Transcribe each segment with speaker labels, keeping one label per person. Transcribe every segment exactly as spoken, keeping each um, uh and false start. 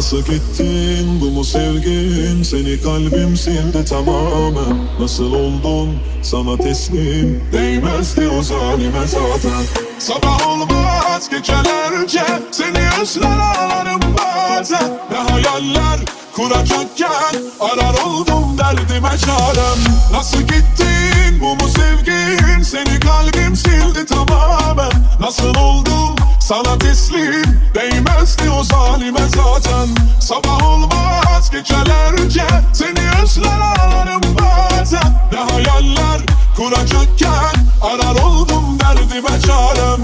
Speaker 1: Nasıl gittin, bu mu sevgin? Seni kalbim sildi tamamen. Nasıl oldum sana teslim? Değmezdi o zalime zaten. Sabah olmaz gecelerce seni özler ağlarım bazen. Ne hayaller kuracakken arar oldum derdime çarem. Nasıl gittin, bu mu sevgin? Seni kalbim sildi tamamen. Nasıl oldum sana teslim? Değmezdi o zalime zaten. Sabah olmaz gecelerce seni özler ağlarım bazen. Ne hayaller kuracakken arar oldum derdime çarem.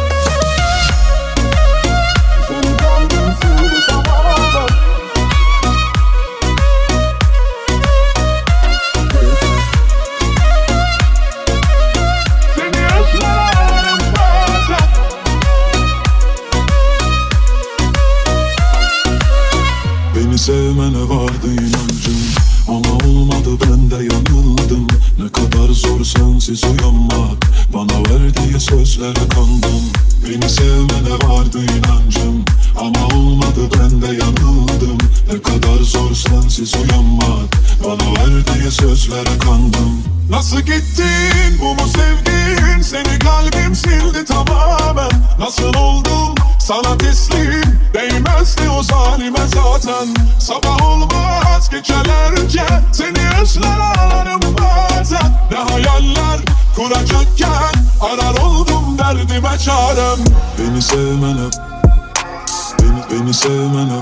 Speaker 1: Seni kalbim sildi tamamen. Seni özler ağlarım bazen. Beni sevmene vardı inancım, ama olmadı, ben de yanıldım. Ne kadar zor sensiz uyanmak, bana verdiği sözlere kandım. Beni sevmene vardı inancım, ama olmadı, ben de yanıldım. Ne kadar zor sensiz uyanmak, bana verdiği sözlere kandım. Nasıl gittin, bu mu sevgin? Seni kalbim sildi tamamen. Nasıl oldum sana teslim? Değmezdi o zalime zaten. Sabah olmaz gecelerce seni özler ağlarım bazen. Ne hayaller kuracakken arar oldum derdime çarem. Beni sevmene, beni, beni sevmene,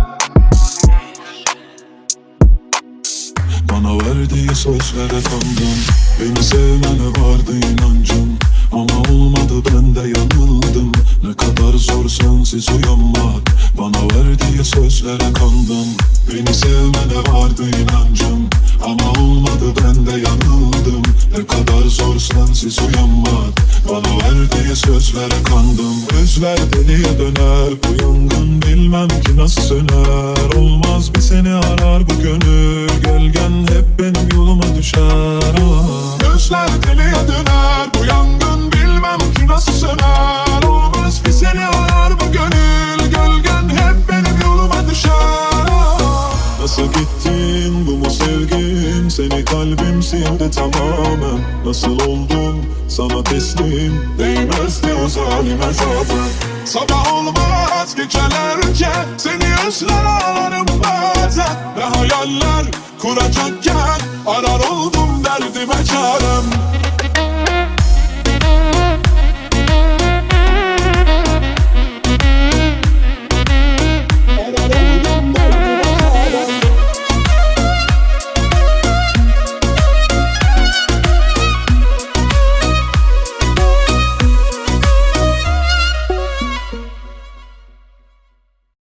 Speaker 1: bana verdiği sözlere kandım. Beni sevmene vardı inancım, ama olmadı, ben de yanıldım. Ne kadar zor sensiz uyanmak, bana verdiği sözlere kandım. Beni sevmene vardı inancım, ama olmadı, ben de yanıldım. Ne kadar zor sensiz uyanmak, bana verdiği sözlere kandım. Gözler deliye döner, bu yangın bilmem ki nasıl söner. Olmaz bir seni arar bu gönül, gölgen hep benim yoluma düşer. Ah. Gözler deliye döner, bu yangın bilmem ki nasıl söner. Olmaz bir seni arar bu gönül, gölgen hep benim yoluma düşer. Ah. Nasıl gittin, bu mu sevgin? Seni kalbim sildi tamamen. Nasıl oldum sana teslim? Değmezdi o zalime zaten. Sabah olmaz gecelerce seni özler ağlarım bazen. Ne hayaller kuracakken arar oldum derdime çarem.